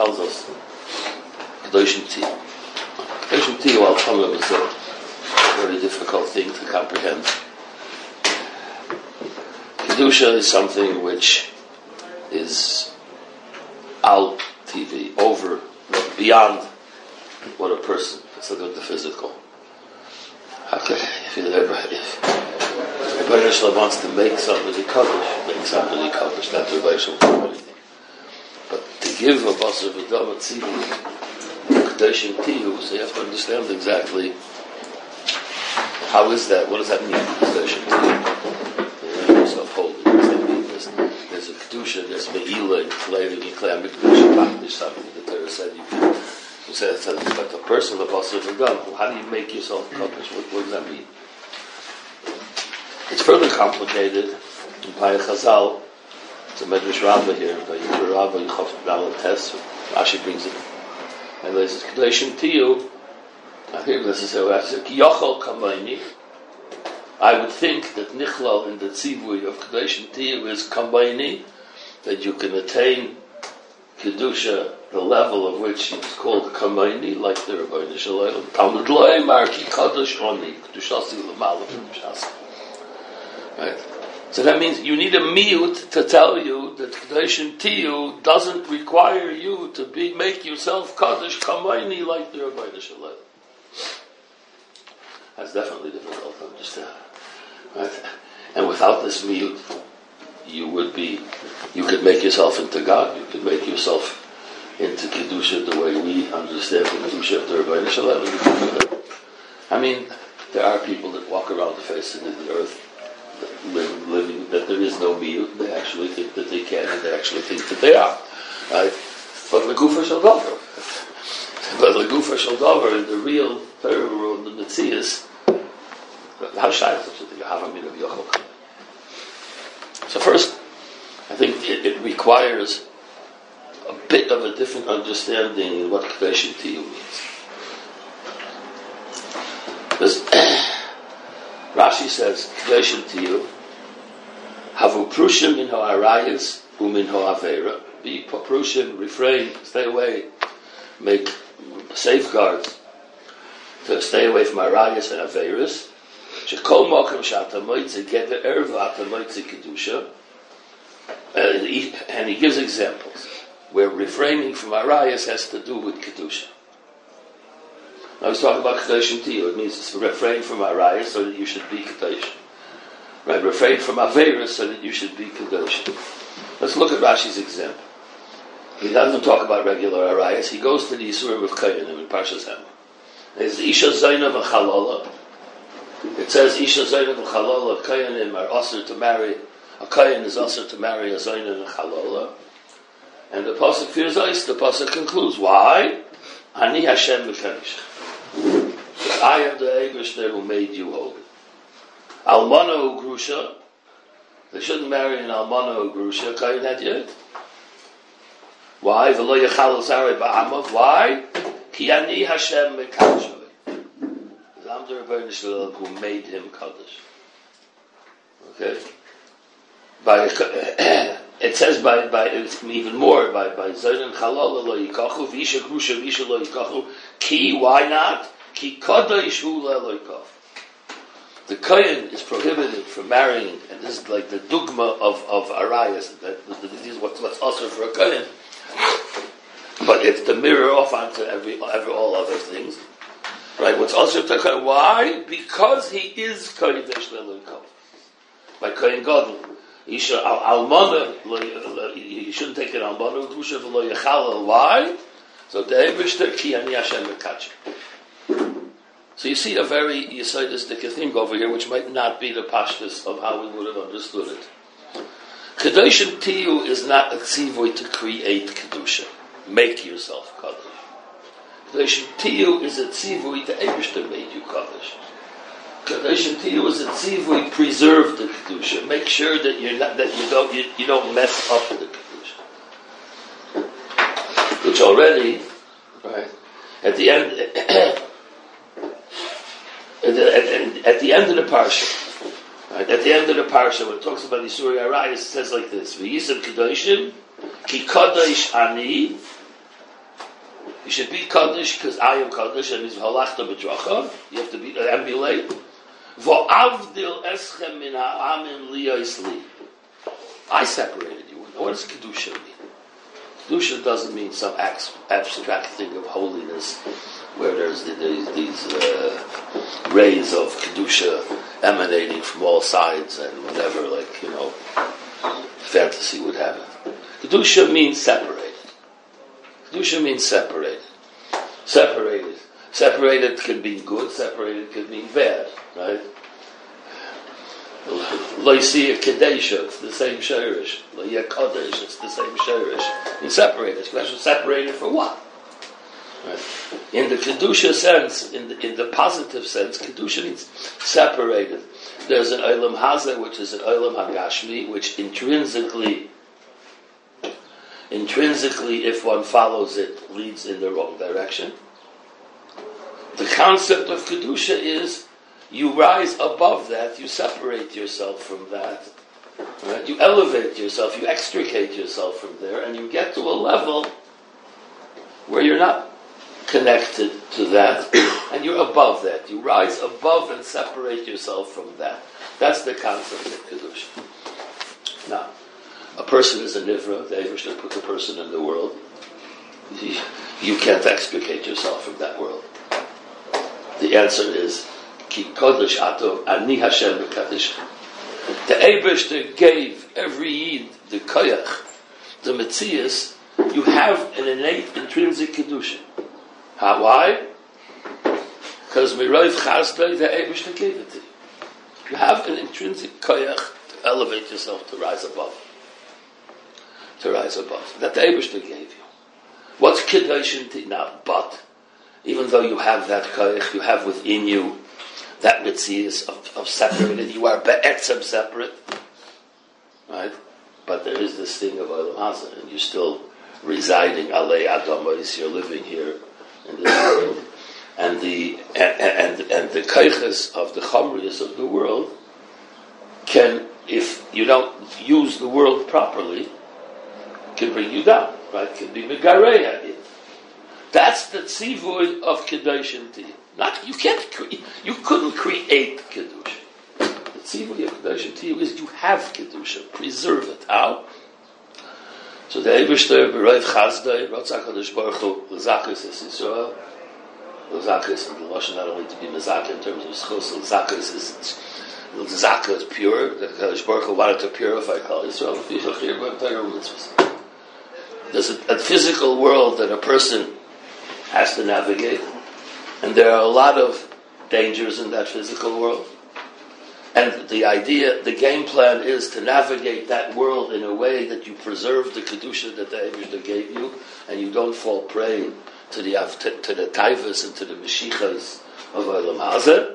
tells us Kedoshim Tiyu. Kedoshim Tiyu al Tamim is a very difficult thing to comprehend. Kedusha is something which is al TV, over, beyond what a person, it's like the physical. Okay, if Rebbeinu Shalom wants to make somebody Kaddish, not to Rebbeinu Shalom do anything. But to give a basar v'dam tzibur, Kedoshim Tiyu, so you have to understand exactly how is that, what does that mean, Kedoshim Tiyu? Yourself holy, what does that mean? There's a Kedusha, there's Me'ila, Yikleim, Kedusha, Pakdish, something that the Torah said you can. You said, but a person, the basar v'dam, how do you make yourself Kaddish? What does that mean? It's further complicated in Paya Chazal. It's a Medrash Rabbah here, by Yikra Rabbah, Yichov Dalet Tes, Rashi brings it. And there's this Kedoshim Tiyu. I hear this is how I say, Ki Yochol Kamayni. I would think that Nichlal in the Tzivui of Kedoshim Tiyu is Kamayni, that you can attain Kedusha, the level of which is called Kamayni, like the Rebbeinu Shalom. Talmud Lo'ei Marki Kadosh Oni, Kedushasi L'Malach Kedushasi. Right? So that means you need a miyut to tell you that Kedoshim Tiyu doesn't require you to make yourself Kaddish Kamayni like the Rebbeinu Shalom. That's definitely difficult to understand. Right? And without this miyut, you could make yourself into God. You could make yourself into Kedusha the way we understand the Kedusha of the Rebbeinu Shalom. I mean, there are people that walk around the face of the earth living that there is no miyut. They actually think that they can, and they actually think that they are. Right? But the Gufa Shel Davar. But the Gufa Shel Davar, in the real Torah world, the Metzias, how shy is such a thing? So first, I think it requires a bit of a different understanding of what Kedoshim Tiyu means. Rashi says, Kedoshim Tiyu, Havu Prushim min ha'arayis umin ha'avera. Be Prushim, refrain, stay away, make safeguards to stay away from arayis and averas. Shekol mokem shata moitze get the erva ata moitze kedusha. And he gives examples where refraining from arayis has to do with kedusha. Now he's talking about Kedoshim Tiyu. It means to refrain from arayis so that you should be Kedosh. Right? Refrain from averas so that you should be Kedosh. Let's look at Rashi's example. He doesn't talk about regular arayis. He goes to the Yisurim of Kayanim in Parshas Emor. There's Isha Zayna v'Chalola. It says Isha Zayna v'Chalola, Kayanim are usher to marry. A Kayan is usher to marry a Zayna v'Chalola. And the pasuk fears ice. The pasuk concludes, why? Ani Hashem v'Kanish. I am the Eibishter who made you holy. Almana u'grusha. They shouldn't marry an almana u'grusha. Kayan had yet. Why? V'lo yachal zarei ba'amav. Why? Ki ani Hashem v'Kanish. I'm the Rebbeinu Shalom who made him Kaddish. Okay? It says by even more by Zaydan Chalala lo yikachu v'isha grusha v'isha lo yikachu ki, why not? Ki Kaddish hu lo yikachu. The Kohen is prohibited from marrying, and this is like the dogma of arayas. This is what's also for a Kohen. But it's to mirror off onto all other things. Right? What's also to Kohen? Why? Because he is Kodesh Le'Elokav. By Kohen Gadol. Isha almana, you shouldn't take an almana grusha v'lo yachal. Why? So the Eibishter ki ani Hashem v'kachim. So you see a very yesodistic thing over here, which might not be the pashtus of how we would have understood it. Kedoshim Tiyu is not a tzivui to create kedusha, make yourself kaddish. Kedoshim Tiyu is a tzivui to Eibishter made you kaddish. Kedoshim Tiyu is a tzivui, preserve the kedusha. Make sure that you don't mess up the kedusha. Which already, right, at the end at the end of the parsha, right, at the end of the parsha, when it talks about the Surah Arayis, it says like this: V'yisem kedoshim ki kadosh ani You should be Kaddish because I am Kaddish and it's halachta b'dracha. You have to be emulate. V'avdil eschem min ha'amim liyos li. I separated you. What does kedusha mean? Kedusha doesn't mean some abstract thing of holiness where there's these rays of kedusha emanating from all sides and whatever, fantasy would have it. Kedusha means separated. Kedusha means separated. Separated. Separated can be good, separated can mean bad, right? Loisia Kadesha, it's the same shirish. Loia Kodesh, it's the same shirish. And separated. Question: separated for what? Right. In the Kedusha sense, in the positive sense, Kedusha means separated. There's an Olam Hazeh, which is an Olam Hagashmi, which intrinsically, if one follows it, leads in the wrong direction. The concept of Kedusha is you rise above that, you separate yourself from that, right? You elevate yourself, you extricate yourself from there, and you get to a level where you're not connected to that, and you're above that. You rise above and separate yourself from that. That's the concept of Kedusha. Now, a person is a nivra, the Eibishter put the person in the world. You can't extricate yourself from that world. The answer is, Ki Kodesh Ato, Ani Hashem B'Kadesh. The Eibishter gave every Yid the Koyach, the Metzias. You have an innate, intrinsic Kedusha. Why? Because Mirayv Chazdai, the Eibishter gave it to you. You have an intrinsic Koyach to elevate yourself, to rise above. That the Eibishter gave you. What's Kedoshim now? But even though you have that koyach, you have within you that mitzias of separated, you are be'etzem separate, right? But there is this thing of Olam Hazeh, and you're still residing alei adamos. You're living here in this world, and the koyches of the chomrius of the world can, if you don't use the world properly, can bring you down, right? Can be megareya. That's the tzivui of Kedoshim Tihyu. You couldn't create Kedusha. The tzivui of Kedoshim Tihyu is you have Kedusha. Preserve it. How? So the Eibishter, B'Roiv Chazdai, Rotzah HaKadosh Baruch Hu, L'Zakis es Yisrael. L'Zakis, and the Lashon not only to be Mezakah in terms of Schos, L'Zakis is pure. The HaKadosh Baruch Hu wanted to purify Kal Yisrael. There's a physical world that a person has to navigate, and there are a lot of dangers in that physical world. And the game plan is to navigate that world in a way that you preserve the kedusha that the Eibishter gave you, and you don't fall prey to the taivas and to the meshichas of Olam Hazeh.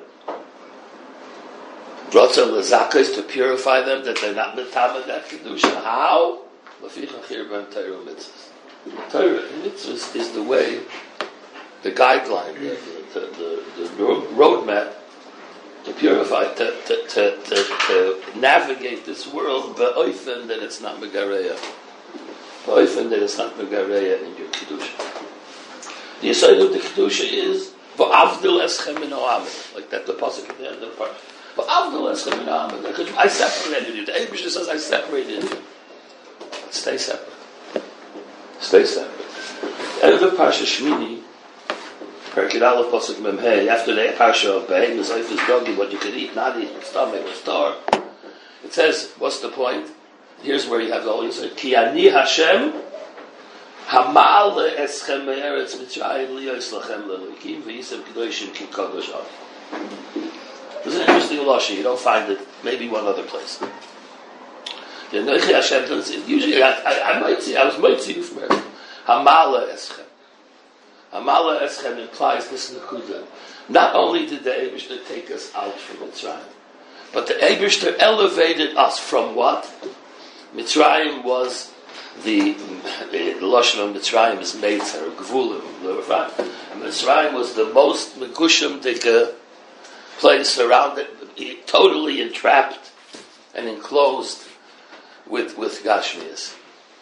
Rotza l'zakos, to purify them, that they're not mitama that kedusha. How? Torah mitzvahs is the way, the guideline, the roadmap to purify, to navigate this world ba'ofen that it's not megareya, ba'ofen that it's not megareya in your kedusha. The aside of the kedusha is va'avdil eschem min ha'amim, like that the pasuk at the end of the part. Va'avdil eschem min ha'amim, because I separated you. The Eibishter says I separated you. Stay separate. Stay separate. End of the Parsha Shmini, Perkei Aleph Pasuk Mem Hey, after the Parsha of Behemoth, life is doggy, what you could eat, not eat, stomach or star. It says, what's the point? Here's where you have the whole answer. Ki ani Hashem, hamal eschem me'eretz Mitzrayim liyos lachem le'lokim v'yisem kedoshim ki kadosh ani. There's an interesting lashon. You don't find it maybe one other place. The Noichi Hashem doesn't say. Usually, I might see. I was might see you from here. Hamala Eschem. Hamala Eschem implies this nekuda. Not only did the Eibishter take us out from Mitzrayim, but the Eibishter elevated us from what? Mitzrayim was the lashon of Mitzrayim is Meitzer or Gvulim. Mitzrayim was the most megushim dika place surrounded, totally entrapped and enclosed with Gashmias.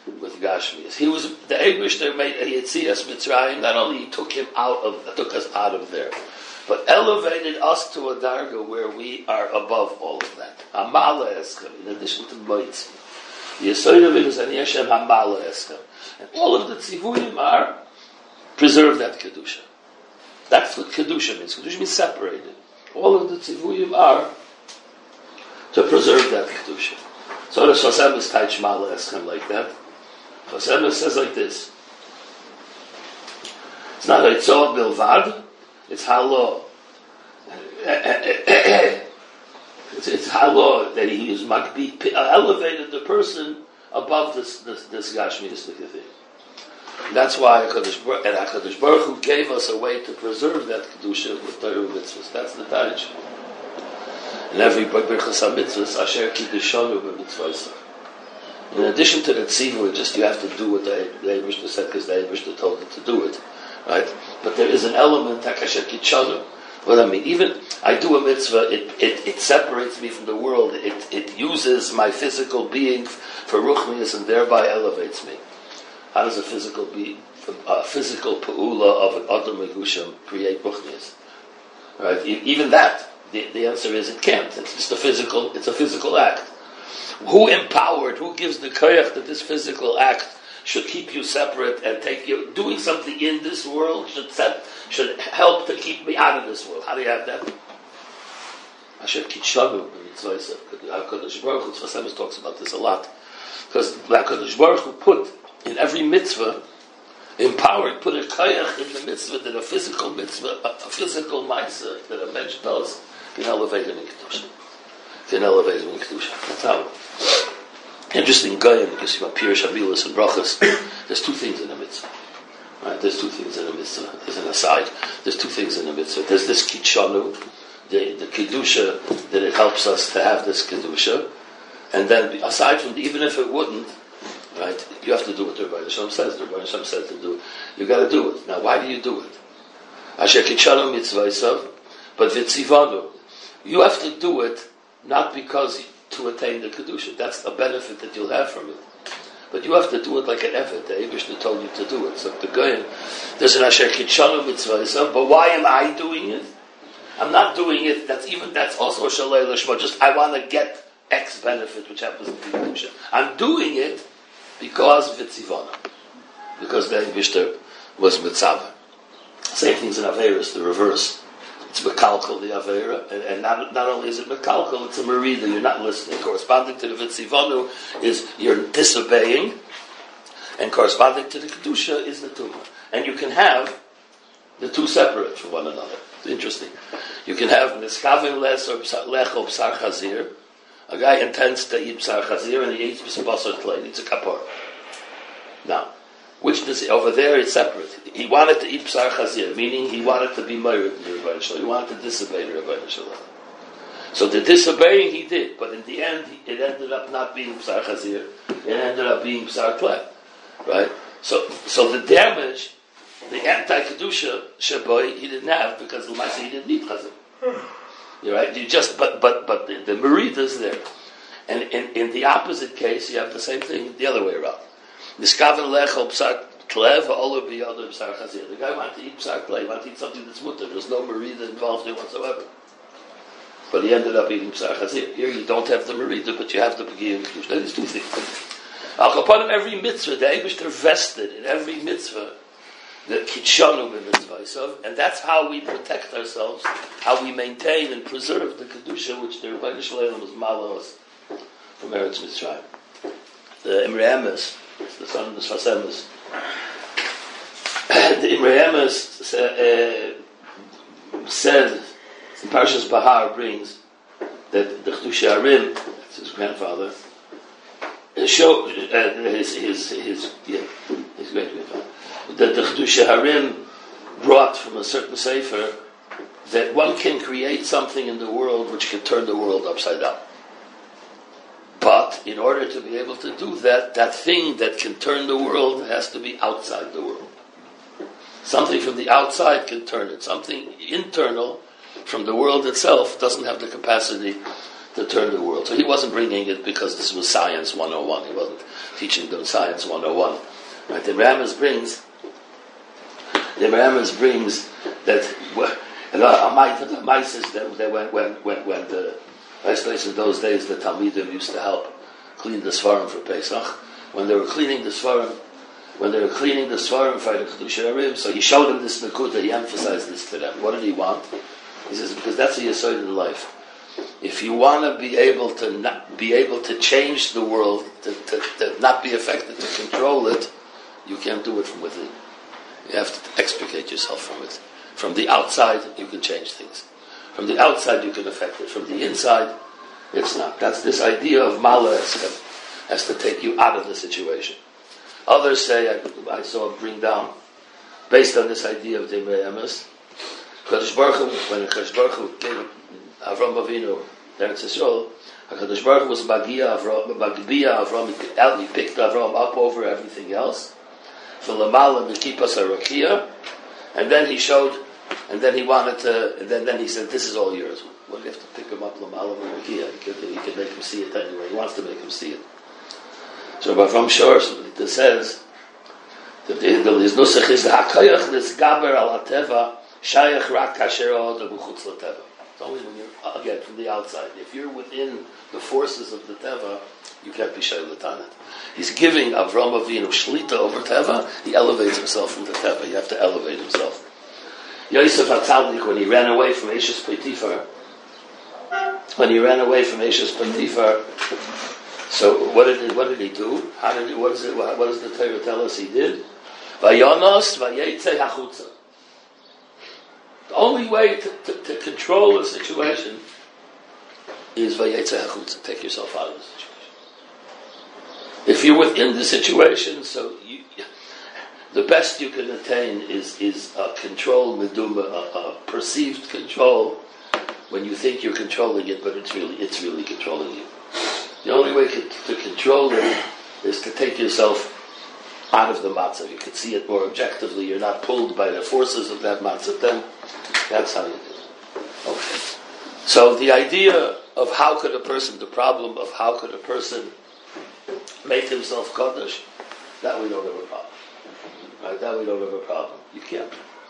with Gashmias. He was the Eibishter made a Yetzias Mitzrayim. Not only he took us out of there, but elevated us to a darga where we are above all of that. Hamala Eschem, in addition to Moitz. The Yesod of it is an Yeshem Hamala Eschem. And all of the Tzivuyim are preserve that Kedusha. That's what Kedusha means. Kedusha means separated. All of the Tzivuyim are to preserve that Kedusha. So the Shosem is Taich Mala Eschem like that. Shosem says like this. It's not Eitzah Bilvad, it's Halo. It's Halo that he is elevated the person above this Gashmiistic thing. That's why HaKadosh Baruch Hu gave us a way to preserve that Kedusha with Torah mitzvahs. That's the Tarich. And every Birchas HaMitzvahs, Asher Kiddushanu b'mitzvahs. In addition to the tzivur, just you have to do what the Eibishter said because the Eibishter told you to do it, right? But there is an element Asher Kiddushanu. What I mean, even I do a mitzvah, it separates me from the world. It uses my physical being for ruchnius and thereby elevates me. How does a physical pa'ula of an Adam Megusham create ruchnius? Right? Even that, the answer is it can't. It's just a physical act. Who empowered, who gives the koyach that this physical act should keep you separate and take you, doing something in this world should help to keep me out of this world. How do you have that? Asher Kitshanu, HaKadosh Baruch Hu, Tzvasemis talks about this a lot. Because HaKadosh Baruch Hu put in every mitzvah, put a koyach in the mitzvah that a physical mitzvah, a physical ma'aseh that a mensch does, can elevate him in Kedusha. That's how. Interesting Goyim, because you have Pirush Havilas and Brachas. There's two things in a mitzvah. Right? There's two things in a mitzvah. There's an aside. There's two things in a mitzvah. There's this Kitshanu, the Kedusha, that it helps us to have this Kedusha. And then, aside from even if it wouldn't, right, you have to do what the Rebbeinu Shalom says. The Rebbeinu Shalom says to do it. You got to do it. Now, why do you do it? Asher Kitshanu mitzvah, but v'tzivanu. You have to do it not because to attain the Kedusha. That's a benefit that you'll have from it. But you have to do it like an effort. The Eibishter told you to do it. So the Goyim, there's an Asher Kitshanu mitzvah, but why am I doing it? I'm not doing it. That's also Shalei Lishma. Just I want to get X benefit, which happens to be Kedusha. I'm doing it because Vitzivana. Because the Eibishter was Mitzvah. Same things in Averis, the reverse. It's mekalkal the avera, and not only is it mekalkal, it's a merida. You're not listening. Corresponding to the vitzivanu is you're disobeying, and corresponding to the kedusha is the tumah. And you can have the two separate from one another. It's interesting. You can have niskavim lech or b'sar chazir. A guy intends to eat b'sar chazir, and he eats b'sar tlei. It's a kapor. Now, which does over there it's separate. He wanted to eat b'sar chazir, meaning he wanted to be married to the Rebbeinu Shalom. He wanted to disobey the Rebbeinu Shalom. So the disobeying he did, but in the end it ended up not being b'sar chazir. It ended up being b'sar tleh, right? So the damage, the anti-kedusha shaboy he didn't have because l'maaseh he didn't need chazir. You're right. You just but the merida is there, and in the opposite case you have the same thing the other way around. Niskaven lechol b'sar tlev ha'olah b'yadol b'sar chazir. The guy wanted to eat b'sar tlev. He wanted to eat something that's mutter. There's no merida involved in whatsoever. But he ended up eating b'sar chazir. Here you don't have the merida, but you have the p'giyah and kedusha. That is two things. Al kapanim every mitzvah, the Eibishter vested in every mitzvah the kitshanu b'mitzvah, and that's how we protect ourselves, how we maintain and preserve the kedusha which the Rebbeinu Shalom was malos from Eretz Mitzrayim. The Imrei Emes, the son of the Sfasemis. The Imrei Emes said, in Parshas Bahar brings that the Chedusha Harim, that's his grandfather, showed his great grandfather, that the Chedusha Harim brought from a certain sefer that one can create something in the world which can turn the world upside down. But in order to be able to do that, that thing that can turn the world has to be outside the world. Something from the outside can turn it. Something internal from the world itself doesn't have the capacity to turn the world. So he wasn't bringing it because this was science 101. He wasn't teaching them science 101. Right? The Rambam brings that, and the mice is that when the especially in those days the Talmidim used to help clean the Sfarim for Pesach. When they were cleaning the Sfarim for the Kedusha Arim, so he showed them this Nakuda, he emphasized this to them. What did he want? He says, because that's what you say in life. If you want to be able to change the world, to not be affected, to control it, you can't do it from within. You have to extricate yourself from it. From the outside, you can change things. From the outside, you can affect it. From the inside, it's not. That's this idea of Mala has to take you out of the situation. Others say, I saw bring down, based on this idea of Dimrei Emes, Kadosh Baruch Hu, when Kadosh Baruch Hu gave Avram Avinu, Eretz Yisrael, Kadosh Baruch Hu was Magia Avram, he picked Avram up over everything else, for Lamala Mekipas HaRakia, and then he showed, and then he wanted to, and then he said, this is all yours. What do you have to pick him up Lamala Mekiya? He can make him see it anyway. He wants to make him see it. So Avram Shor says that there's nusach is hakayach nisgaber al hateva shayach rak kasher od b'chutz lateva. It's only when you're again from the outside. If you're within the forces of the teva, you can't be shayach l'tanet. He's giving Avram Avinu shlita over teva. He elevates himself from the teva. You have to elevate himself. Yosef HaTzaddik, when he ran away from Eshes Potifar, so what did he do? What does the Torah tell us he did? Vayonos vayetze hachutza. The only way to control a situation is vayetze hachutza. Take yourself out of the situation. If you're within the situation, so the best you can attain is a control meduma, a perceived control when you think you're controlling it, but it's really controlling you. The only way to control it is to take yourself out of the matzah. You can see it more objectively. You're not pulled by the forces of that matzah. Then that's how you do it. Okay. So the idea of the problem of how could a person make himself Kaddish, that we don't have a problem. Right? That we don't have a problem. You can't.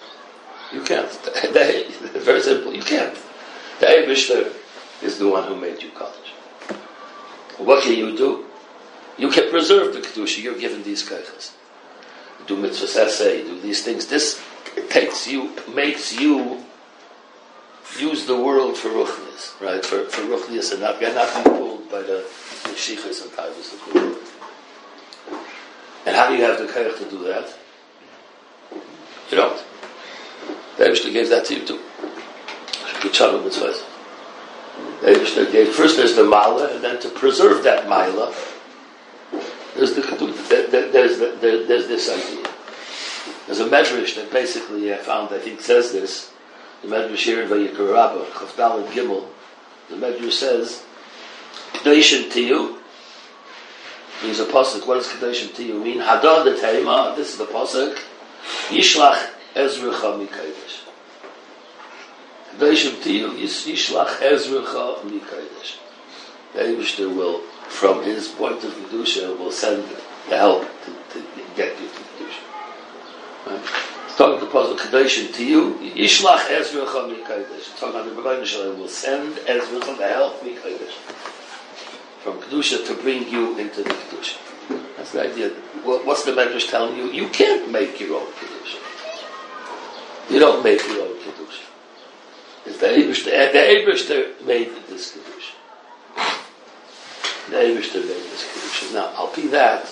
Very simple. You can't. The Eibishter is the one who made you Kaddish. What can you do? You can preserve the Kedusha. You're given these kaichas. Do mitzvahs essay, do these things. This makes you use the world for ruchnias, right? For ruchnias and not be pulled by the shichas and taivas of the world. And how do you have the kaich to do that? You don't. The Eibishter gave that to you too. First there's the mala, and then to preserve that mala, there's this idea. There's a medrash that basically I think says this. The medrash here in Vayikra Rabbah, Chavdal and Gimel. The medrash says, "Kedushin Tiyu" means a pasuk. What does Kedushin Tiyu mean? Hadad Teima. This is the pasuk. Yishlach Ezrecha Mikodesh. Kedushin Tiyu Yishlach Ezrecha Mikodesh. The Eibishter will, from his point of Kedusha, will send the help to get you to Kedusha. Right? It's talking the pasuk Kedushin Tiyu Yishlach Ezrecha Mikodesh. It's talking about the Rebbeinu Shalom will send Ezrecha the help Mikodesh from Kedusha to bring you into the Kedusha. That's the idea. What's the Medrash telling you? You can't make your own Kedusha. You don't make your own Kedusha. It's the Eibishter made this Kedusha. The Eibishter made this Kedusha. Now, I'll be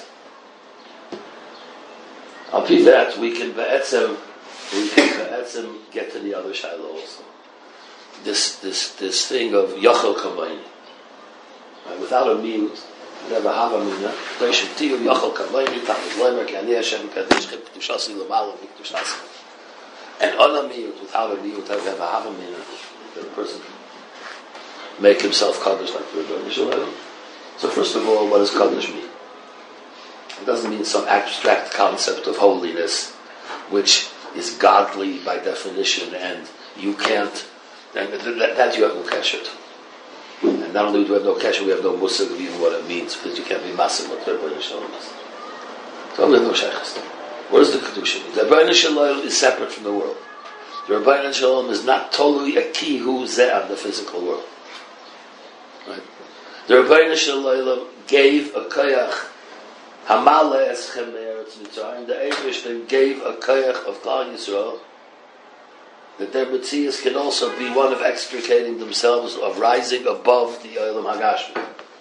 that we can be'etzem get to the other Shiloh also. This thing of Yachal Kamayni. Right? Without a miyut, never have a mina. Kedushin Tiyu Yachal Kamayni Tachlis Leimer Ki Ani Hashem Kadosh Kedushasi L'Mala V'Kedushasi. And on a miyut, without a miyut, never have a mina. That a person can make himself Kaddish like the Rebbeinu Shalom. So first of all, what does Kaddish mean? It doesn't mean some abstract concept of holiness, which is godly by definition, and you can't, and that you have no kesher to. And And not only do we have no kesher, we have no musig of even what it means, because you can't be massive what Rebbeinu Shalom is. So we have no shaykhs. What does the Kedusha mean? The Rebbeinu Shalom is separate from the world. The Rebbeinu Shalom is not totally a kihu zeh on the physical world. Right? The Rebbeinu Shalom gave a koyach hamale eschem me'eretz Mitzrayim. The Eibishter gave a koyach of Klal Yisrael that their Metzias can also be one of extricating themselves, of rising above the Olam Hagashmi.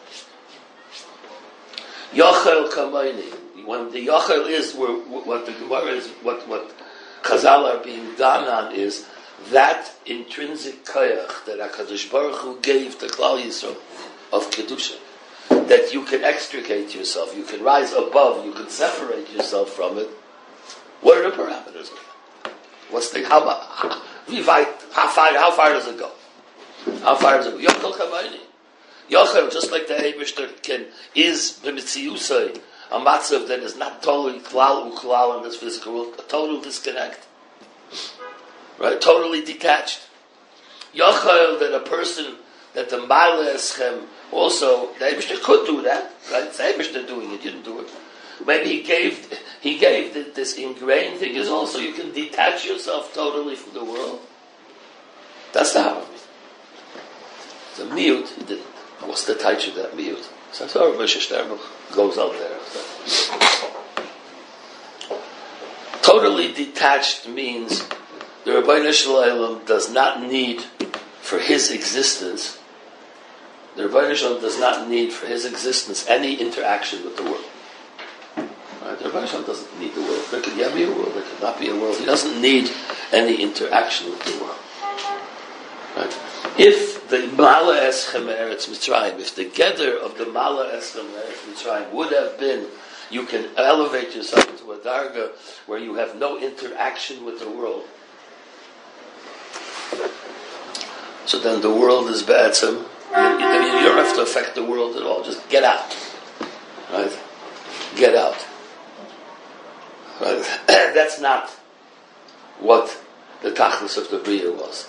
Yochel Kamayni. When the Yochel is, what the Gemara is, what Chazal are being done on is that intrinsic koyach that HaKadosh Baruch Hu gave to Klal Yisrael of Kedusha, that you can extricate yourself, you can rise above, you can separate yourself from it. What are the parameters of that? What's the how far does it go? How far does it go? Yochel Kamayni. Yochel, just like the Eibishter is b'mitziusay, a matzav that is not totally klal uklal in this physical world, a total disconnect, right? Totally detached. Yochel, that a person that the Ma'ale Eschem also, the Eibishter could do that, right? It's the Eibishter doing it, you didn't do it. Maybe he gave this ingrained thing is also you can detach yourself totally from the world. That's the Havamid. The miyut, he didn't. What's the taich of that miyut? So Rabbi Shterbuch goes out there. Totally detached means the Rebbeinu Shalom does not need for his existence. The Rebbeinu Shalom does not need for his existence any interaction with the world. Right? The Rebbeinu Shalom doesn't need the world. There could be a world, there could not be a world. He doesn't need any interaction with the world. Right? If the Ma'ale Eschem Eretz Mitzrayim, if the gather of the Ma'ale Eschem Eretz Mitzrayim would have been, you can elevate yourself into a darga where you have no interaction with the world. So then the world is ba'atzim. You don't have to affect the world at all. Just get out. Right? Get out. Right? That's not what the tachlis of the Bria was.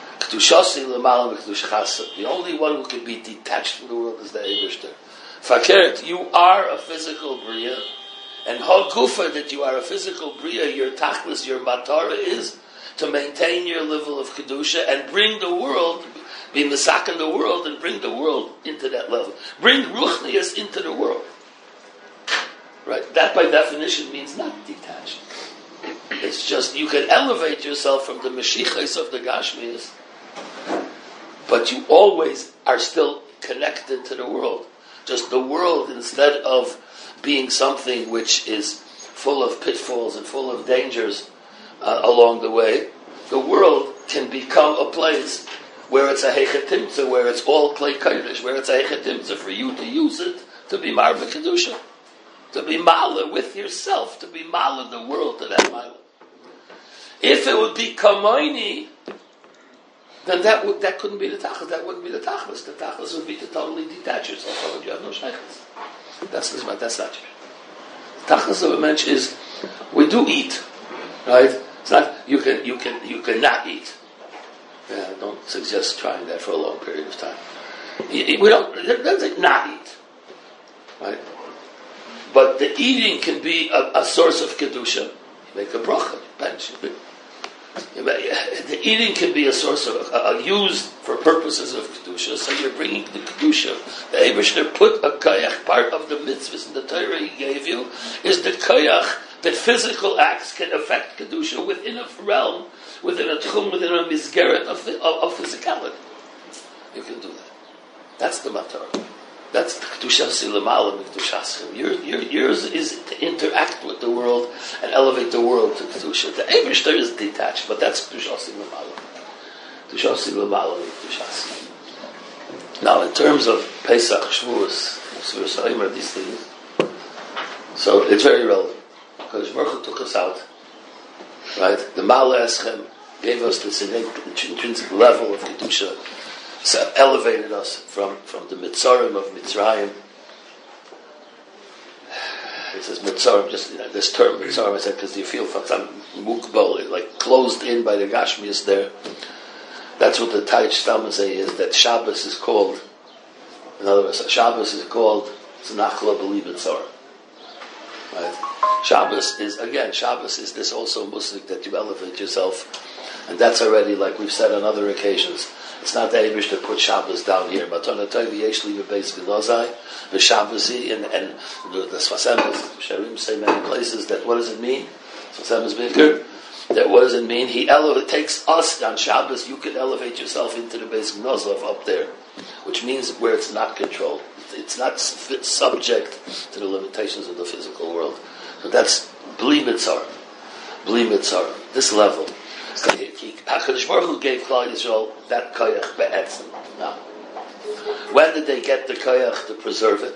The only one who can be detached from the world is the Eibishter. Fakert, you are a physical Bria, and Hagufa, that you are a physical Bria, your tachlis, your matara is to maintain your level of Kedusha and bring the world, be misak in the world, and bring the world into that level. Bring Ruchnias into the world. Right? That by definition means not detached. It's just, you can elevate yourself from the Meshichas of the Gashmias, but you always are still connected to the world. Just the world, instead of being something which is full of pitfalls and full of dangers along the way, the world can become a place where it's a hechetimtza, where it's all klei kodesh, where it's a hechetimtza for you to use it to be marva kedusha, to be mala with yourself, to be mala the world to that mala. If it would be kamoini, then that couldn't be the tachlis. That wouldn't be the tachlis. The tachlis would be to totally detach yourself from it. You have no shaykhs. That's not true. The tachlis of a mensch is we do eat, right? It's not you can not eat. Yeah, I don't suggest trying that for a long period of time. We don't not eat, right? But the eating can be a source of kedusha. You make a bracha, bench. The eating can be a source of used for purposes of kedusha. So you're bringing the kedusha. The Eibishter put a koyach. Part of the mitzvahs in the Torah he gave you is the koyach that physical acts can affect kedusha within a realm, within a tchum, within a misgeret of physicality. You can do that. That's the matar. That's the kedusha silamal and kedushaschim. Yours is to interact with the world and elevate the world to kedusha. The Eibishter is detached, but that's kedusha silamal. Kedusha silamal and kedushaschim. Now, in terms of Pesach, Shavuos, these things, so it's very relevant. Because Baruch Hu took us out, right? The Ma'ale Eschem gave us this intrinsic level of kedusha, so elevated us from the Mitzarim of Mitzrayim. It says Mitzarim, just this term Mitzarim, I said because you feel some mukbal, like closed in by the Gashmias there. That's what the Taich Stamazeh is. That Shabbos is called In other words, Shabbos is called Tzanachla B'Libet Tzor. Right? Shabbos is this also musik that you elevate yourself, and that's already, like we've said on other occasions, it's not the Eibush to put Shabbos down here. Matana Tov Yeshli V'Beis G'nozai V'Shabbosi, and the Sfas Emes Sharim say many places that what does it mean? Sfas Emes Bidker. That what does it mean? He takes us on Shabbos. You can elevate yourself into the Beis G'nozai up there, which means where it's not controlled. It's not subject to the limitations of the physical world. So that's Bli Mitzar. This level. HaKadosh Baruch Hu gave Klal Yisrael that koyach be'etzim. Now, when did they get the koyach to preserve it?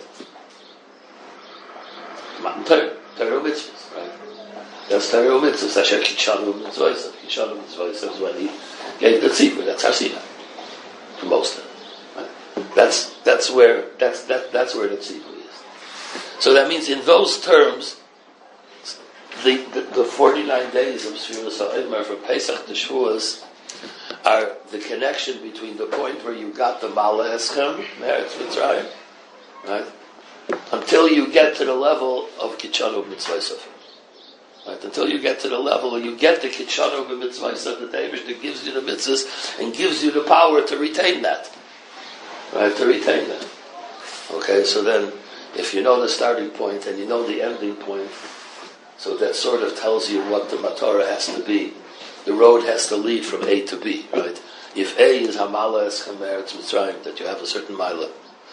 Matan Torah mitzvahs, right? That's Torah mitzvahs. Asher Kitshanu mitzvahs. Kitshanu mitzvahs is when he gave the tzibur. That's Har Sinai for most of it. Right? That's where the tzibur is. So that means in those terms, the 49 days of Sfiras HaOmer from Pesach to Shavuos are the connection between the point where you got the Mala Eschem, Meretz Mitzrayim, right, until you get to the level of Kitshanu Mitzvaysav. Right, until you get to the level where you get the Kitshanu Mitzvaysav, that the Eibishter gives you the mitzvahs and gives you the power to retain that. Right, to retain that. Okay, so then, if you know the starting point and you know the ending point, so that sort of tells you what the Matorah has to be. The road has to lead from A to B, right? If A is Hamala Eschem Meretz Mitzrayim, that you have a certain Maila,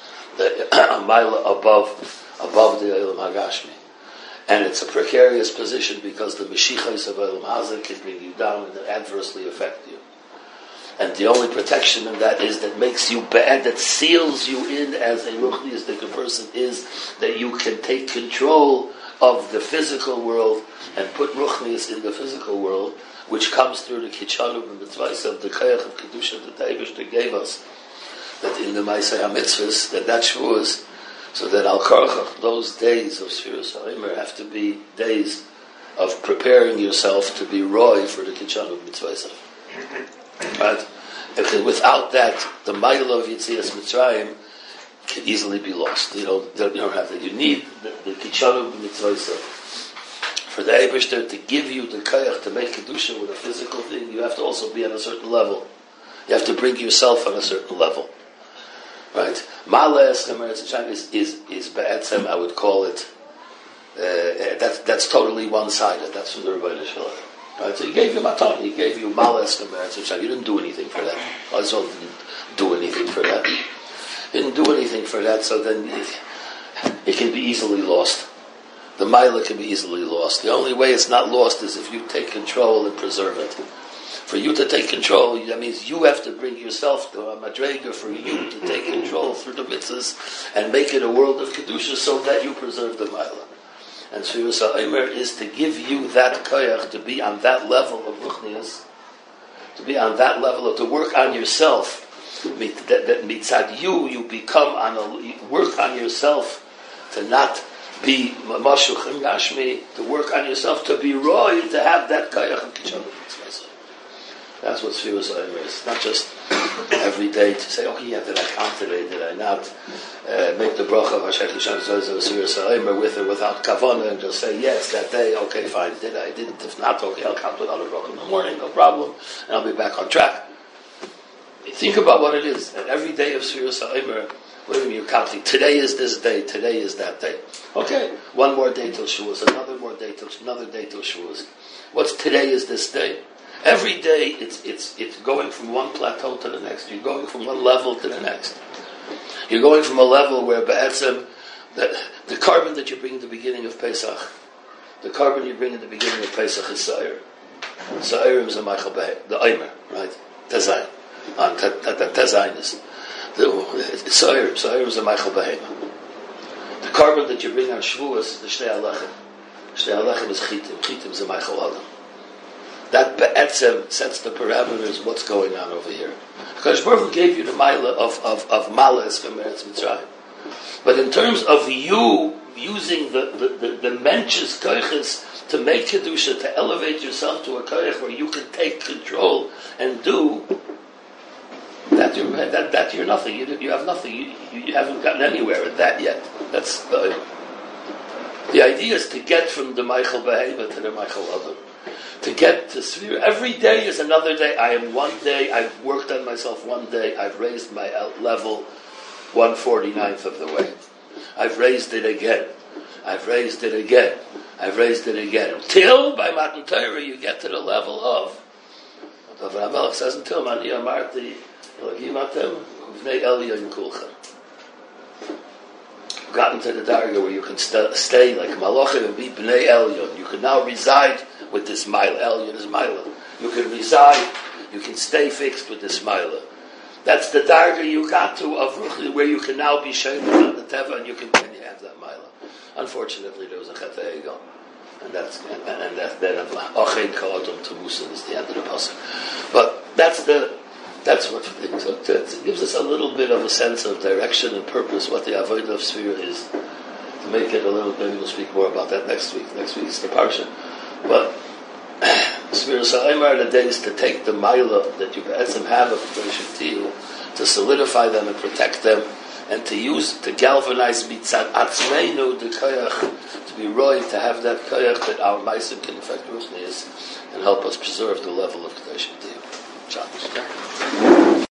a Maila above the Eilam Hagashmi, and it's a precarious position because the Meshichos of Eilam Hazeh can bring you down and adversely affect you. And the only protection in that is that makes you bad, that seals you in as a ruchniistic person, is that you can take control of the physical world and put ruchnius in the physical world, which comes through the kitchanu and mitzvahs of the koyach of kedusha that the Eibishter gave us, that in the Maaseh HaMitzvahs, that Shavuos, so that al karchach, those days of Sfiras HaOmer have to be days of preparing yourself to be roy for the kitchanu mitzvahs. Right? Because without that, the mile of Yitzias Mitzrayim can easily be lost. You don't have that. You need the Kitshanu Mitzvah. For the Eibishter to give you the koyach to make kedusha with a physical thing, you have to also be on a certain level. You have to bring yourself on a certain level. Right? Ma'ala Eschem Meretz Mitzrayim is be'etzem, I would call it, that's totally one-sided. That's from the Rebbeinu Shalom. Right? So he gave you Matan, he gave you Ma'ala Eschem Meretz Mitzrayim. You didn't do anything for that. Also didn't do anything for that. Didn't do anything for that, so then it can be easily lost. The Maila can be easily lost. The only way it's not lost is if you take control and preserve it. For you to take control, that means you have to bring yourself to a madrega for you to take control through the mitzvahs and make it a world of kedusha so that you preserve the Maila. And Sfiras HaOmer is to give you that koyach to be on that level of ruchnias, to be on that level of to work on yourself. That mitzad you become work on yourself to not be mashuch and gashmi, to work on yourself to be roy, to have that koyach and kitchanu mitzvah. That's what Sfiras HaOmer is. Not just every day to say, okay, yeah, did I count today? Did I not make the bracha of Hashem Kishan Zoyz of Sfiras HaOmer with or without kavanah and just say yes that day? Okay, fine. Did I? Didn't? If not, okay, I'll count without a bracha in the morning. No problem, and I'll be back on track. Think about what it is. And every day of Sfiras HaOmer, what do you mean you're counting? Today is this day, today is that day. Okay, one more day till Shavuos, another day till Shavuos. What's today is this day? Every day it's going from one plateau to the next. You're going from one level to the next. You're going from a level where Ba'etzem, the carbon that you bring in the beginning of Pesach, the carbon you bring in the beginning of Pesach is Sa'ir. Sa'ir is a Michael Be'eh, the Omer, right? Tezayin. On Tezayin is Sa'ir is a Michael Behema. The carbon that you bring on Shavuos is the Shnei Alechem. Shnei Alechem is Chitim. Chitim is a Michael Adam. That Be'etzem sets the parameters what's going on over here. Because Baruch Hu gave you the Maila of Mala Eschem Meretz Mitzrayim. But in terms of you using the menches koiches to make kedusha, to elevate yourself to a koich where you can take control and do, that you're nothing. You have nothing. You haven't gotten anywhere in that yet. That's the idea is to get from the Michael Behema to the Michael Adam. To get to Sphira. Every day is another day. I am one day. I've worked on myself one day. I've raised my level 1/49th of the way. I've raised it again. I've raised it again. I've raised it again. Till by Matan Torah you get to the level of what Avraham Melech says until Mani Amarti Elohim Atem Vnei Elyon Kulchem. Gotten to the darga where you can stay like Malachim and be Bnei Elyon. You can now reside with this Mila. Elyon is Mila. You can reside, you can stay fixed with this Mila. That's the darga you got to of Ruchni, where you can now be shamed on the Teva and you can have that Mila. Unfortunately, there was a Chet Ego. And that's then Ochein Kalatum to Musa is the end of the pasuk. But that's what it gives us a little bit of a sense of direction and purpose, what the Avodah of Sphira is. To make it a little, maybe we'll speak more about that next week. Next week is the Parsha. But Sphira Sa'imar, the days to take the Maila that you have of Kedushin to you, to solidify them and protect them, and to galvanize Mitzat Atzmeinu, the Koyach, to be right, to have that Koyach that our Meisim can affect Ruchni is, and help us preserve the level of Kedushin to you. Shabbos.